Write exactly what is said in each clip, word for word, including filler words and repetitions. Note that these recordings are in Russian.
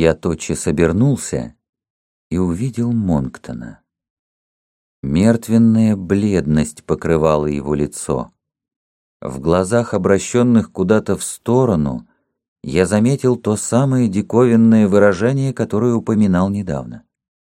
Я тотчас обернулся и увидел Монктона. Мертвенная бледность покрывала его лицо. В глазах, обращенных куда-то в сторону, я заметил то самое диковинное выражение, которое упоминал недавно.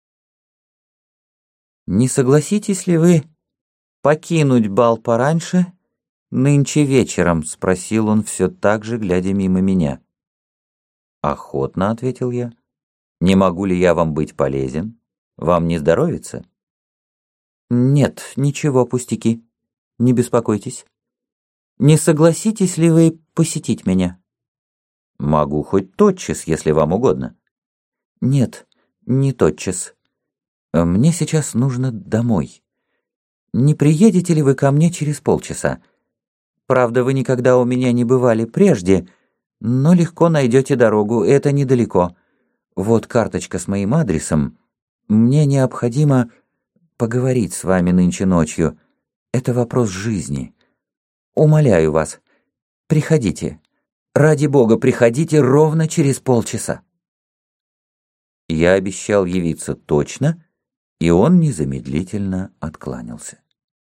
«Не согласитесь ли вы покинуть бал пораньше, нынче вечером?» — спросил он все так же, глядя мимо меня. «Охотно», — ответил я. «Не могу ли я вам быть полезен? Вам не здоровится?» «Нет, ничего, пустяки. Не беспокойтесь. Не согласитесь ли вы посетить меня?» «Могу хоть тотчас, если вам угодно». «Нет, не тотчас. Мне сейчас нужно домой. Не приедете ли вы ко мне через полчаса? Правда, вы никогда у меня не бывали прежде, но легко найдете дорогу, это недалеко. Вот карточка с моим адресом. Мне необходимо поговорить с вами нынче ночью. Это вопрос жизни. Умоляю вас, приходите. Ради Бога, приходите ровно через полчаса». Я обещал явиться точно, и он незамедлительно откланялся.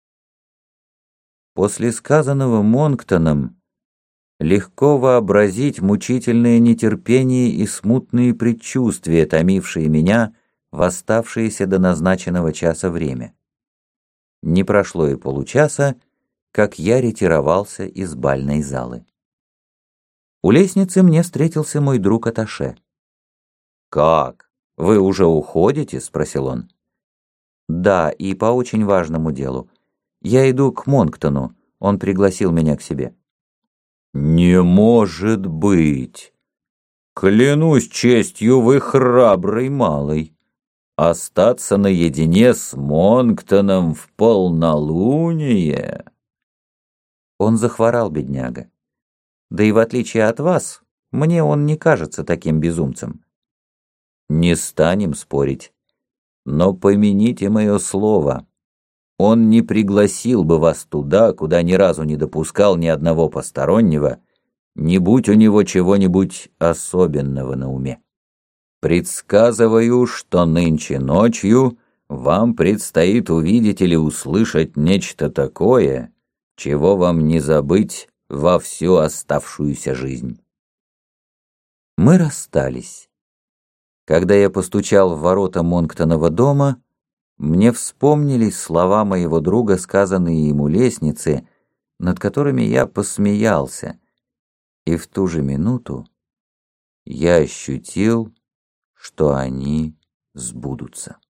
После сказанного Монктоном легко вообразить мучительное нетерпение и смутные предчувствия, томившие меня в оставшееся до назначенного часа время. Не прошло и получаса, как я ретировался из бальной залы. У лестницы мне встретился мой друг Аташе. «Как? Вы уже уходите?» — спросил он. «Да, и по очень важному делу. Я иду к Монктону, он пригласил меня к себе». «Не может быть! Клянусь честью, вы храбрый малый. Остаться наедине с Монктоном в полнолуние!» Он захворал, бедняга. Да и в отличие от вас, мне он не кажется таким безумцем. Не станем спорить, но помяните мое слово. Он не пригласил бы вас туда, куда ни разу не допускал ни одного постороннего, не будь у него чего-нибудь особенного на уме. Предсказываю, что нынче ночью вам предстоит увидеть или услышать нечто такое, чего вам не забыть во всю оставшуюся жизнь. Мы расстались. Когда я постучал в ворота Монктонова дома, мне вспомнились слова моего друга, сказанные ему лестнице, над которыми я посмеялся, и в ту же минуту я ощутил, что они сбудутся.